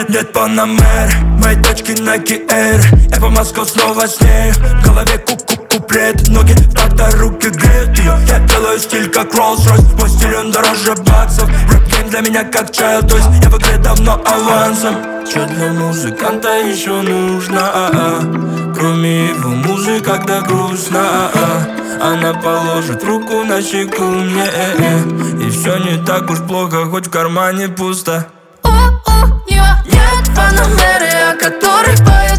Нет Панамер, мои точки на Киэр. Я по Москве снова с ней. В голове куплет, ноги в такт, руки греют ее. Я делаю стиль как Rolls-Royce. Мой стиль он дороже баксов. Рэп-гейм для меня как child, то есть я в игре давно авансом. Что для музыканта еще нужно? Кроме его музыки, когда грустно, она положит руку на щеку мне, и все не так уж плохо, хоть в кармане пусто. Нет Панамеры, о которых поют